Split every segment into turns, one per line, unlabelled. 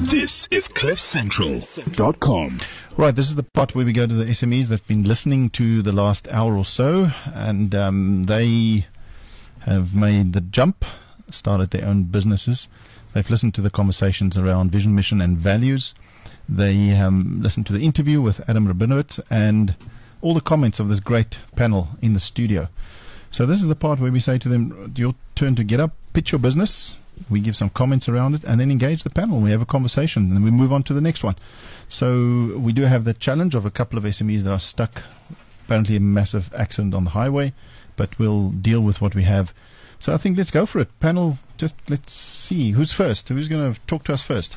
This is CliffCentral.com.
Right, this is the part where we go to the SMEs that have been listening to the last hour or so, and they have made the jump, started their own businesses. They've listened to the conversations around vision, mission, and values. They listened to the interview with Adam Rabinowitz and all the comments of this great panel in the studio. So this is the part where we say to them, your turn to get up, pitch your business. We give some comments around it and then engage the panel. We have a conversation and we move on to the next one. So we do have the challenge of a couple of SMEs that are stuck. Apparently a massive accident on the highway, but we'll deal with what we have. So I think let's go for it. Panel, just let's see. Who's first? Who's going to talk to us first?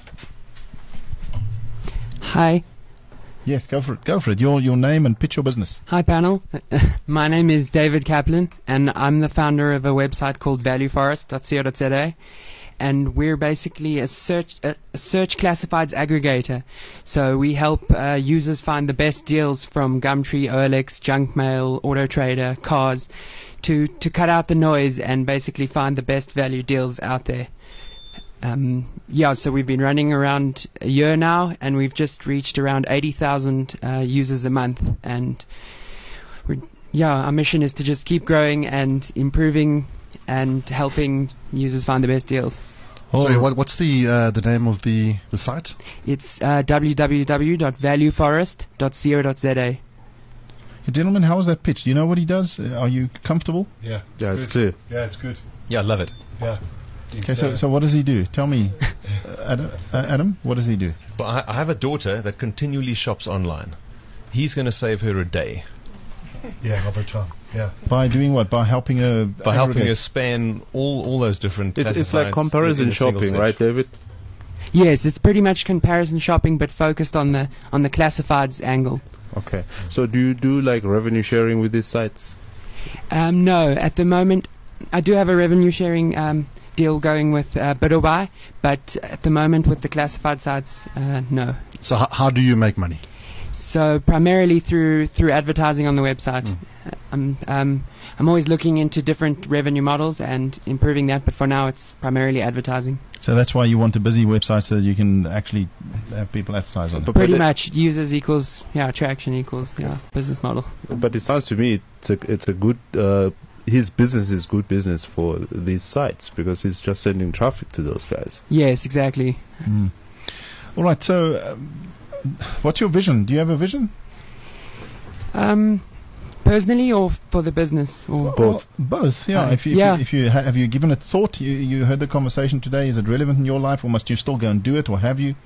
Hi.
Yes, go for it. Go for it. Your name and pitch your business.
Hi, panel. My name is David Kaplan, and I'm the founder of a website called valueforest.co.za. And we're basically a search classifieds aggregator. So we help users find the best deals from Gumtree, OLX, Junkmail, AutoTrader, Cars, to cut out the noise and basically find the best value deals out there. So we've been running around a year now, and we've just reached around 80,000 users a month. And our mission is to just keep growing and improving and helping users find the best deals.
Sorry, what's the name of the site?
It's www.valueforest.co.za.
Gentlemen, how was that pitch? Do you know what he does? Are you comfortable?
Yeah, it's clear.
Yeah, it's good.
Yeah, I love it.
Yeah.
Okay, so what does he do? Tell me, Adam, what does he do?
But I have a daughter that continually shops online. He's going to save her a day.
Yeah, over time. Yeah.
By doing what? By helping her.
By helping her span all those different.
It's like comparison shopping, right, David?
Yes, it's pretty much comparison shopping, but focused on the classifieds angle.
Okay. So do you do like revenue sharing with these sites?
No, at the moment I do have a revenue sharing deal going with Bidorbuy, but at the moment with the classified sites, no.
So how do you make money?
So primarily through advertising on the website. I'm always looking into different revenue models and improving that, but for now it's primarily advertising.
So that's why you want a busy website so that you can actually have people advertise on it.
Pretty much, users equals attraction equals business model.
But it sounds to me it's a good. His business is good business for these sites because he's just sending traffic to those guys.
Yes, exactly.
All right. So, what's your vision? Do you have a vision?
Personally, or for the business, or
both? Both. Yeah. If you have you given it thought? You heard the conversation today. Is it relevant in your life, or must you still go and do it, or have you?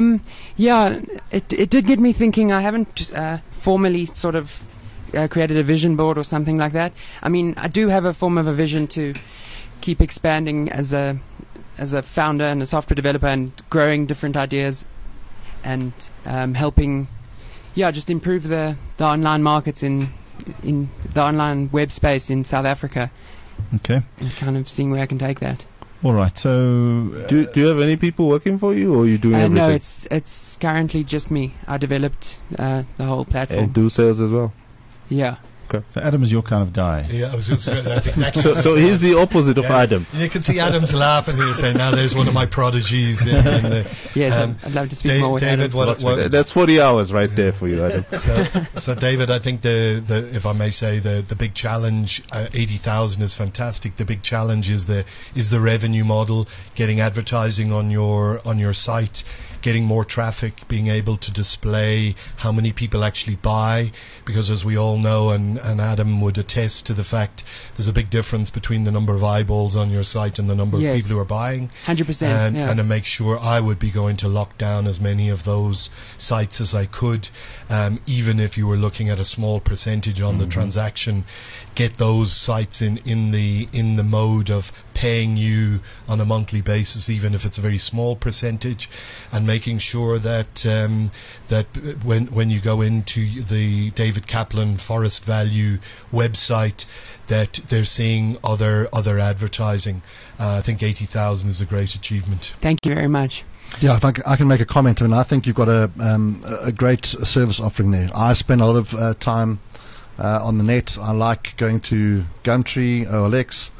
It did get me thinking. I haven't formally sort of created a vision board or something like that. I mean, I do have a form of a vision to keep expanding as a founder and a software developer and growing different ideas and helping, just improve the online markets in the online web space in South Africa.
Okay.
And kind of seeing where I can take that.
All right. So,
do you have any people working for you, or are you doing everything?
No, it's currently just me. I developed the whole platform.
And do sales as well.
Yeah.
Okay. So Adam is your kind of guy.
Yeah, I was going to say that's exactly.
So he's the opposite of Adam.
You can see Adam's laughing. He's saying, "Now there's one of my prodigies."
Yes, I'd love to speak more with
David.
Adam.
That's 40 hours right there for you, Adam.
So David, I think the if I may say the big challenge, 80,000 is fantastic. The big challenge is the revenue model, getting advertising on your site, getting more traffic, being able to display how many people actually buy, because as we all know, and Adam would attest to the fact, there's a big difference between the number of eyeballs on your site and the number of people who are buying.
100%.
And to make sure I would be going to lock down as many of those sites as I could, even if you were looking at a small percentage on the transaction, get those sites in the mode of paying you on a monthly basis, even if it's a very small percentage, and making sure that when you go into the David Kaplan Forest Value website, that they're seeing other advertising. I think 80,000 is a great achievement.
Thank you very much.
Yeah, if I can make a comment. I mean, I think you've got a great service offering there. I spend a lot of time on the net. I like going to Gumtree, OLX,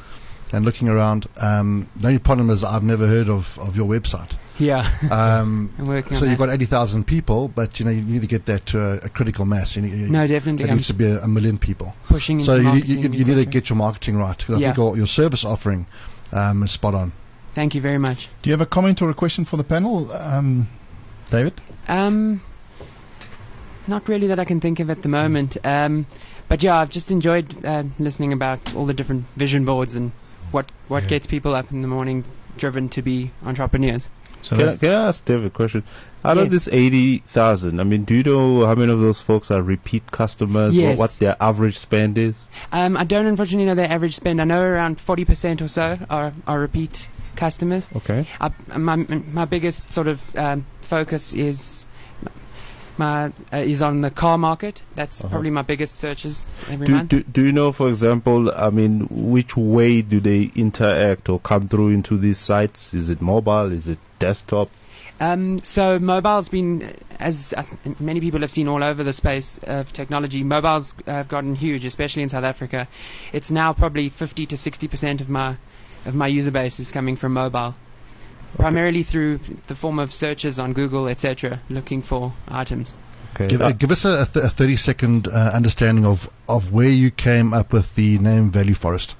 and looking around. The only problem is I've never heard of your website.
Yeah. I'm working on
so
that.
you've got 80,000 people, but you need to get that to a critical mass.
No, definitely.
It needs to be a million people.
Pushing
so
into
you
marketing,
need to get your marketing right. 'Cause I think your service offering is spot on.
Thank you very much.
Do you have a comment or a question for the panel, David?
Not really that I can think of at the moment. But yeah, I've just enjoyed listening about all the different vision boards and what gets people up in the morning driven to be entrepreneurs.
So can I ask David a question? Out of this 80,000, I mean, do you know how many of those folks are repeat customers?
Yes.
What their average spend is?
I don't unfortunately know their average spend. I know around 40% or so are repeat customers.
Okay.
My biggest sort of focus is on the car market. That's probably my biggest searches every month.
Do you know, for example, I mean, which way do they interact or come through into these sites? Is it mobile? Is it desktop?
So mobile's been, as many people have seen all over the space of technology, mobile's gotten huge, especially in South Africa. It's now probably 50 to 60% of my user base is coming from mobile. Primarily through the form of searches on Google, etc., looking for items.
Okay.
Give us a 30-second understanding of where you came up with the name Value Forest.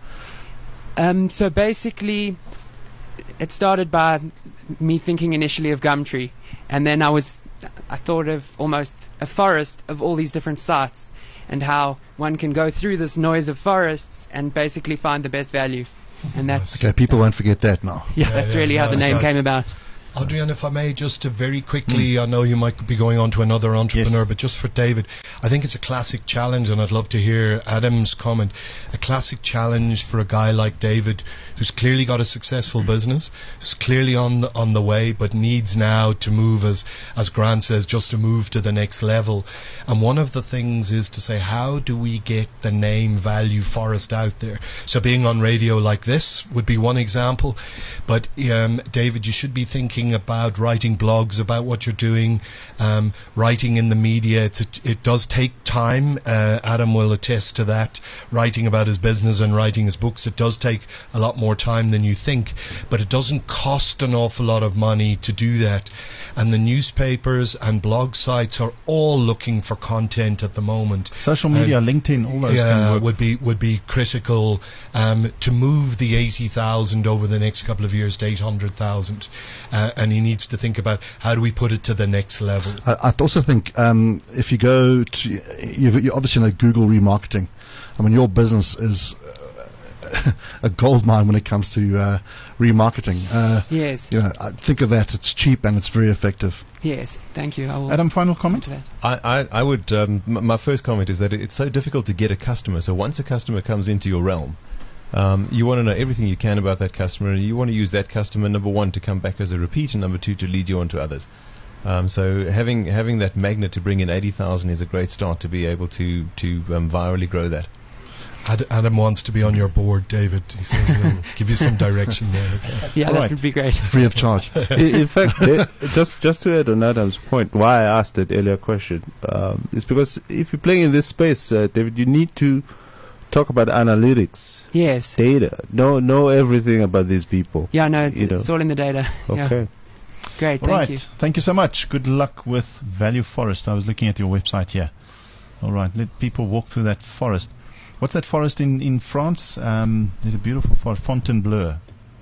So basically, it started by me thinking initially of Gumtree, and then I thought of almost a forest of all these different sites, and how one can go through this noise of forests and basically find the best value. And that's
okay. People won't forget that now.
That's really how the name came about.
Adrian, if I may, just to very quickly, I know you might be going on to another entrepreneur, but just for David, I think it's a classic challenge, and I'd love to hear Adam's comment. A classic challenge for a guy like David, who's clearly got a successful business, who's clearly on the way, but needs now to move, as Grant says, just to move to the next level. And one of the things is to say, how do we get the name Value Forest out there? So being on radio like this would be one example, but David, you should be thinking about writing blogs about what you're doing, writing in the media. It does take time. Adam will attest to that. Writing about his business and writing his books, it does take a lot more time than you think, but it doesn't cost an awful lot of money to do that. And the newspapers and blog sites are all looking for content at the moment.
Social media, LinkedIn, all those can work.
would be critical to move the 80,000 over the next couple of years to 800,000. And he needs to think about how do we put it to the next level.
I also think if you go to, you obviously know Google remarketing. I mean, your business is a gold mine when it comes to remarketing.
Yes.
I think of that. It's cheap and it's very effective.
Yes. Thank you.
Adam, final comment?
I would. My first comment is that it's so difficult to get a customer. So once a customer comes into your realm, you want to know everything you can about that customer, and you want to use that customer, number one, to come back as a repeat, and number two, to lead you on to others. So having that magnet to bring in 80,000 is a great start to be able to virally grow that.
Adam wants to be on your board, David. He says he'll give you some direction there.
Yeah, that would be great.
Free of charge.
In fact, just to add on Adam's point, why I asked that earlier question is because if you're playing in this space, David, you need to talk about analytics.
Yes.
Data. Know everything about these people.
Yeah, no, it's all in the data.
Okay.
Yeah. Great,
thank
you.
Thank you so much. Good luck with Value Forest. I was looking at your website here. All right, let people walk through that forest. What's that forest in France? There's a beautiful forest, Fontainebleau.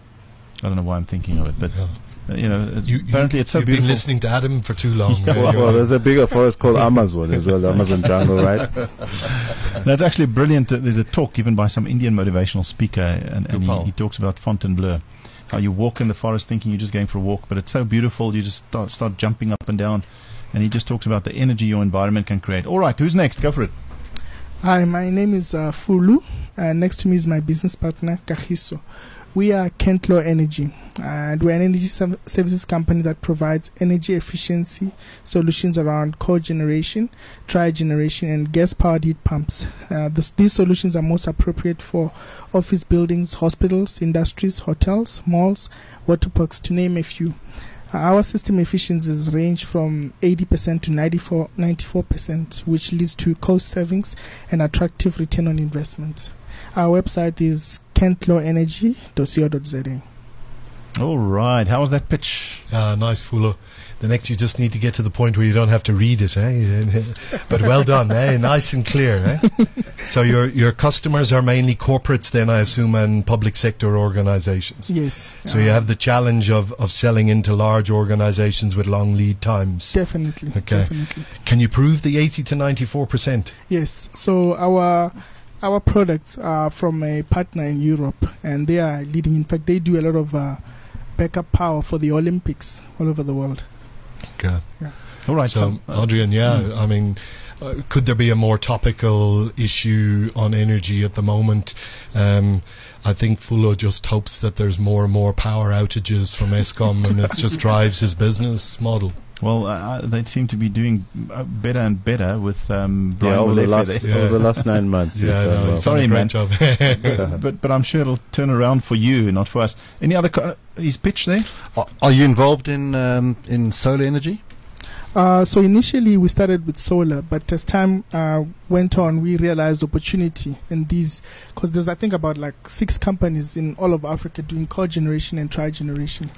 I don't know why I'm thinking of it, but apparently it's so beautiful.
You've been listening to Adam for too long.
Well, there's a bigger forest called Amazon as well, the Amazon jungle, right?
That's actually brilliant. There's a talk given by some Indian motivational speaker, and he talks about Fontainebleau. How you walk in the forest thinking you're just going for a walk, but it's so beautiful, you just start jumping up and down. And he just talks about the energy your environment can create. All right, who's next? Go for it.
Hi, my name is Fulu. Next to me is my business partner, Kahiso. We are Kentlaw Energy, and we're an energy services company that provides energy efficiency solutions around cogeneration, trigeneration, and gas-powered heat pumps. These solutions are most appropriate for office buildings, hospitals, industries, hotels, malls, water parks, to name a few. Our system efficiencies range from 80% to 94%, which leads to cost savings and attractive return on investment. Our website is kentloenergy.co.za.
All right. How was that pitch?
Nice, Fulo. The next you just need to get to the point where you don't have to read it, eh? But well done, eh? Nice and clear, eh? So your customers are mainly corporates then, I assume, and public sector organizations.
Yes.
So you have the challenge of selling into large organizations with long lead times.
Definitely.
Okay.
Definitely.
Can you prove the 80 to 94%?
Yes. So our products are from a partner in Europe, and they are leading. In fact, they do a lot of backup power for the Olympics all over the world.
Okay.
Yeah.
All right.
So, Adrian, I mean, could there be a more topical issue on energy at the moment? I think Fulo just hopes that there's more and more power outages from Eskom, and it just drives his business model.
Well, they seem to be doing better and better with Brian
over the
Molefe.
last 9 months.
Yeah,
Sorry, man.
Job.
but I'm sure it'll turn around for you, not for us. Any other his pitch there?
Are you involved in solar energy?
So initially we started with solar, but as time went on, we realized opportunity in these, because there's I think about like 6 companies in all of Africa doing cogeneration and trigeneration.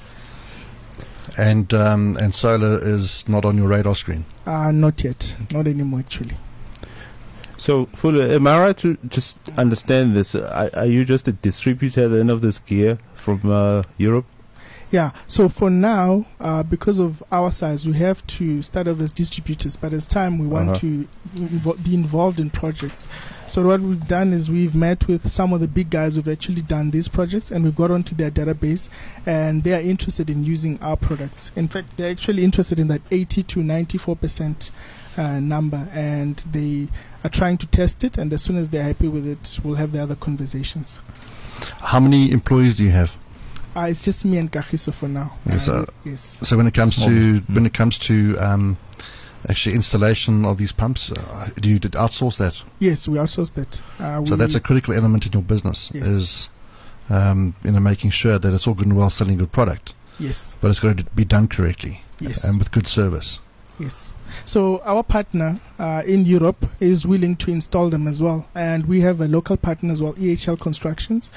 And solar is not on your radar screen?
Not yet, not anymore actually.
So, Fulo, am I right to just understand this? Are you just a distributor then of this gear from Europe?
Yeah, so for now, because of our size, we have to start off as distributors, but as time we want to be involved in projects. So what we've done is we've met with some of the big guys who've actually done these projects, and we've got onto their database, and they are interested in using our products. In fact, they're actually interested in that 80 to 94% number, and they are trying to test it, and as soon as they're happy with it, we'll have the other conversations.
How many employees do you have?
It's just me and Kagiso for now.
Yes,
yes.
So when it comes to actually installation of these pumps, do you outsource that?
Yes, we outsource that.
So that's a critical element in your business,
yes.
Is making sure that it's all good and well selling good product.
Yes.
But it's got to be done correctly.
Yes.
And with good service.
Yes. So our partner in Europe is willing to install them as well, and we have a local partner as well, EHL Constructions.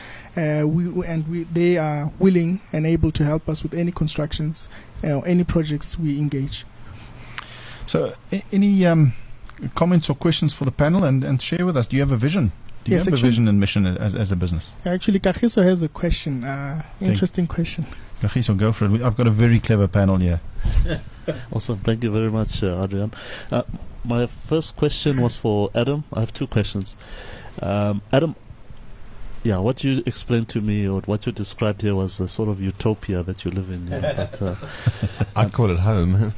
They are willing and able to help us with any constructions, any projects we engage.
So, any comments or questions for the panel, and share with us? Do you have a vision? Do you have a vision and mission as a business?
Actually, Kagiso has a question. Interesting question.
Kagiso, go for it. I've got a very clever panel here.
Awesome. Thank you very much, Adrian. My first question was for Adam. I have 2 questions. Adam, what you explained to me, or what you described here, was a sort of utopia that you live in. But,
I'd call it home.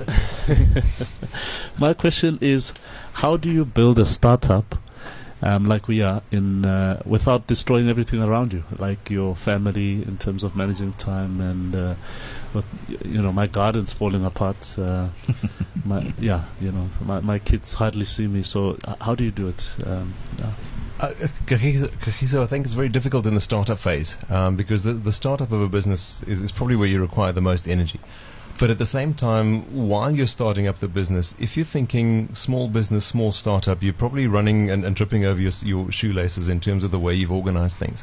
My question is, how do you build a startup like we are without destroying everything around you, like your family, in terms of managing time, and my garden's falling apart. My kids hardly see me. So how do you do it?
Kagiso, I think it's very difficult in the startup phase because the startup of a business is probably where you require the most energy. But at the same time, while you're starting up the business, if you're thinking small business, small startup, you're probably running and tripping over your shoelaces in terms of the way you've organized things.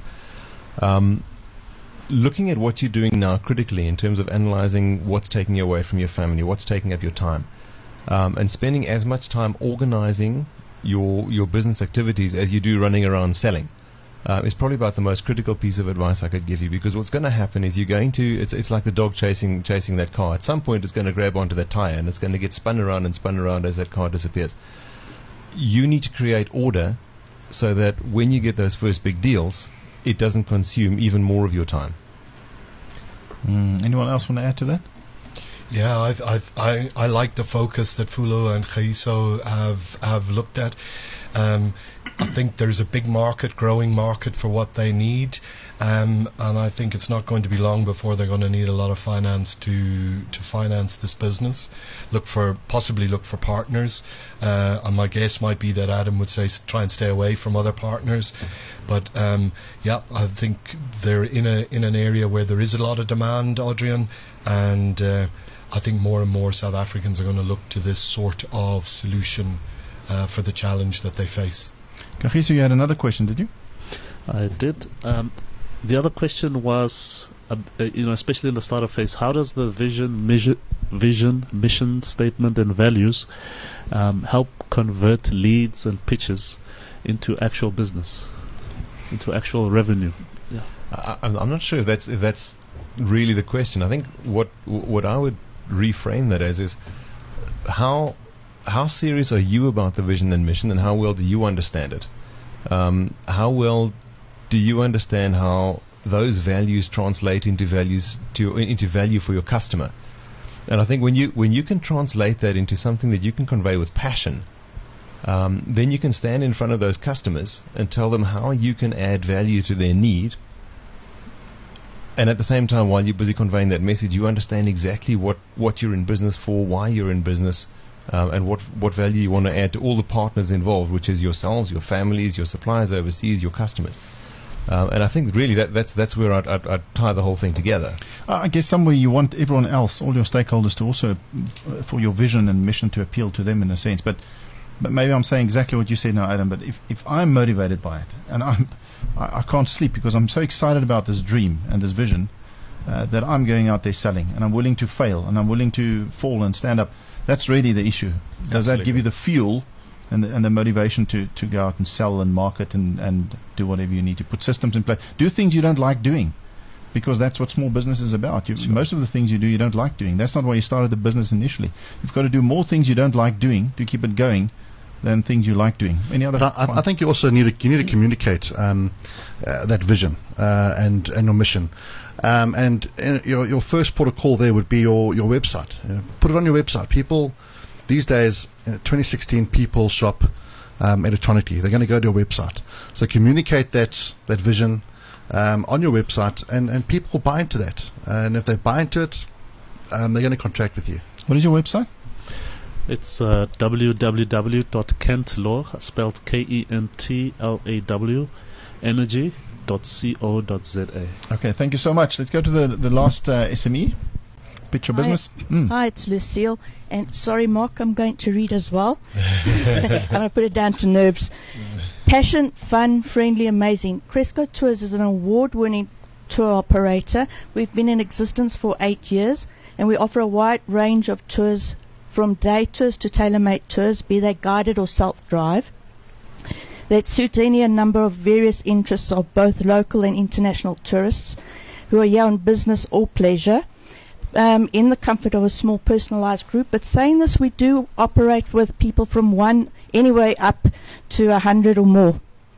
Looking at what you're doing now critically in terms of analyzing what's taking you away from your family, what's taking up your time, and spending as much time organizing your business activities as you do running around selling. Is probably about the most critical piece of advice I could give you, because what's going to happen is it's like the dog chasing that car. At some point it's going to grab onto that tire and it's going to get spun around as that car disappears. You need to create order so that when you get those first big deals, it doesn't consume even more of your time.
Anyone else want to add to that?
Yeah, I like the focus that Fulo and Kagiso have looked at. I think there's a big growing market for what they need, and I think it's not going to be long before they're going to need a lot of finance to finance this business. Possibly look for partners, and my guess might be that Adam would say try and stay away from other partners. But I think they're in an area where there is a lot of demand, Adrian, and I think more and more South Africans are going to look to this sort of solution for the challenge that they face.
Kagiso, you had another question, did you?
I did. The other question was, especially in the startup phase, how does the vision, mission statement, and values help convert leads and pitches into actual business, into actual revenue? Yeah.
I'm not sure if that's really the question. I think what I would reframe that as is how serious are you about the vision and mission, and how well do you understand it? How well do you understand how those values translate into value for your customer? And I think when you can translate that into something that you can convey with passion, then you can stand in front of those customers and tell them how you can add value to their need. And at the same time, while you're busy conveying that message, you understand exactly what you're in business for, why you're in business, and what value you want to add to all the partners involved, which is yourselves, your families, your suppliers overseas, your customers. And I think really that's where I'd tie the whole thing together.
I guess somewhere you want everyone else, all your stakeholders, to also, for your vision and mission to appeal to them in a sense. But maybe I'm saying exactly what you said now, Adam. But if I'm motivated by it, and I can't sleep because I'm so excited about this dream and this vision, that I'm going out there selling, and I'm willing to fail, and I'm willing to fall and stand up. That's really the issue. Does that give you the fuel and the motivation to go out and sell and market and do whatever you need to, put systems in place, do things you don't like doing, because that's what small business is about. Most of the things you do, you don't like doing. That's not why you started the business initially. You've got to do more things you don't like doing to keep it going than things you like doing. Any other?
I think you also need to communicate that vision and your mission. And your first port of call there would be your website. Put it on your website. People these days, 2016, people shop electronically. They're going to go to your website. So communicate that vision on your website, and people will buy into that. And if they buy into it, they're going to contract with you.
What is your website?
It's www.kentlaw, spelled KENTLAW, energy.co.za.
Okay, thank you so much. Let's go to the last SME. Pitch your business.
Hi, it's Lucille. And sorry, Mark, I'm going to read as well. I'm going to put it down to nerves. Passion, fun, friendly, amazing. Cresco Tours is an award-winning tour operator. We've been in existence for 8 years, and we offer a wide range of tours, from day tours to tailor-made tours, be they guided or self-drive, that suit any number of various interests of both local and international tourists who are here on business or pleasure, in the comfort of a small personalized group. But saying this, we do operate with people from 1 anyway up to 100 or more.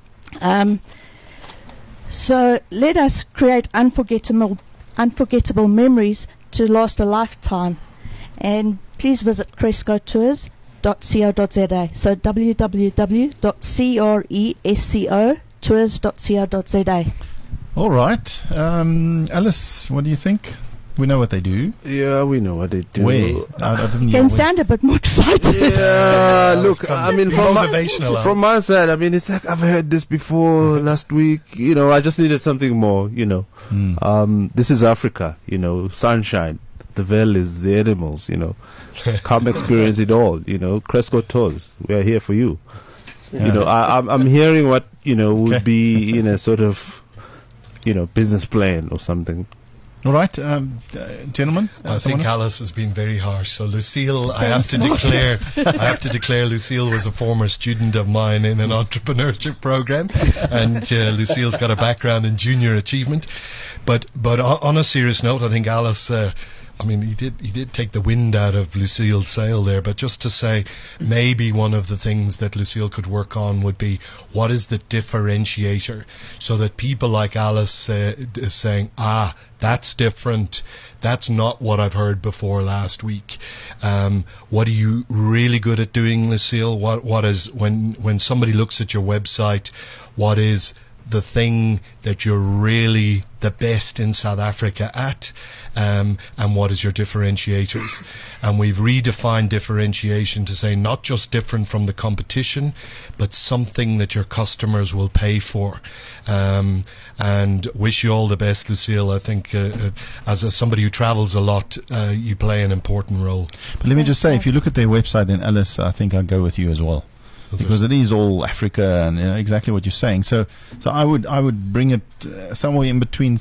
So let us create unforgettable memories to last a lifetime. And please visit crescotours.co.za. So www.crescotours.co.za.
All right. Alice, what do you think? We know what they do.
Yeah, we know what they do.
Where? I didn't
Can sound a bit more excited.
Yeah, look, I mean, from my side, I mean, it's like I've heard this before last week. I just needed something more. This is Africa. Sunshine. The valleys, the animals. Come experience it all. Cresco Tours. We are here for you.
Yeah.
I'm hearing what would be in a sort of business plan or something.
All right, gentlemen.
I think Alice has been very harsh. So Lucille, I have to declare Lucille was a former student of mine in an entrepreneurship program, and Lucille's got a background in junior achievement. But on a serious note, I think Alice. He did take the wind out of Lucille's sail there, but just to say, maybe one of the things that Lucille could work on would be, what is the differentiator, so that people like Alice is saying, that's different, that's not what I've heard before last week. What are you really good at doing, Lucille? What is, when somebody looks at your website, what is the thing that you're really the best in South Africa at, and what is your differentiators? And we've redefined differentiation to say not just different from the competition, but something that your customers will pay for. And wish you all the best, Lucille. I think as somebody who travels a lot, you play an important role.
But let me just say, if you look at their website, then Alice, I think I'll go with you as well. because it is all Africa and exactly what you're saying. So I would bring it somewhere in between.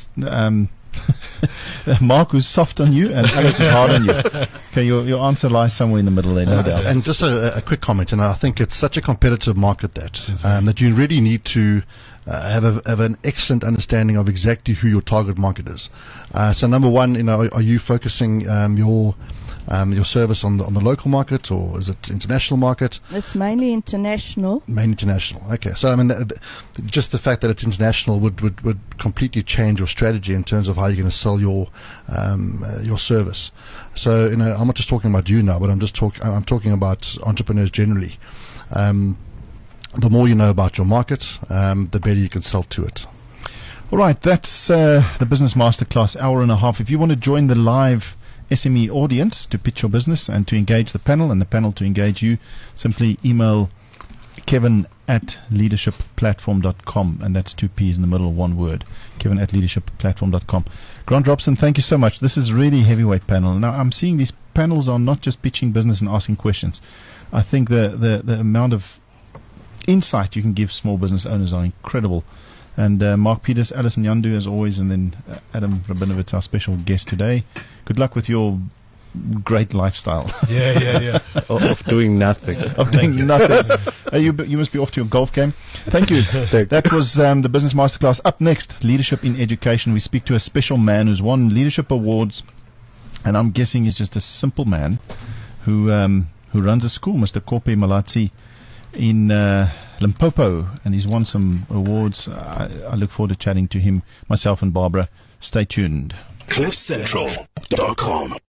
Mark, who's soft on you, and Alice is hard on you. Okay, your answer lies somewhere in the middle there, no doubt.
And just a quick comment, and I think it's such a competitive market that you really need to have an excellent understanding of exactly who your target market is. So number one, are you focusing your service on the local market, or is it international market?
It's mainly international.
Mainly international. Okay. So I mean, just the fact that it's international would completely change your strategy in terms of how you're going to sell your service. So I'm not just talking about you now, but I'm talking about entrepreneurs generally. The more you know about your market, the better you can sell to it.
All right, that's the Business Masterclass, hour and a half. If you want to join the live SME audience to pitch your business and to engage the panel and the panel to engage you, simply email kevin@leadershipplatform.com, and that's 2 P's in the middle of one word, kevin@leadershipplatform.com. Grant Robson, thank you so much. This is really heavyweight panel. Now, I'm seeing these panels are not just pitching business and asking questions. I think the amount of insight you can give small business owners are incredible. And Mark Peters, Alice Nyandu as always, and then Adam Rabinovitz, our special guest today. Good luck with your great lifestyle.
Yeah.
Of doing nothing.
You must be off to your golf game. Thank you. That was the Business Masterclass. Up next, Leadership in Education. We speak to a special man who's won leadership awards, and I'm guessing he's just a simple man who runs a school, Mr. Kope Malatsi, in Limpopo, and he's won some awards. I look forward to chatting to him, myself and Barbara. Stay tuned.
CliffCentral.com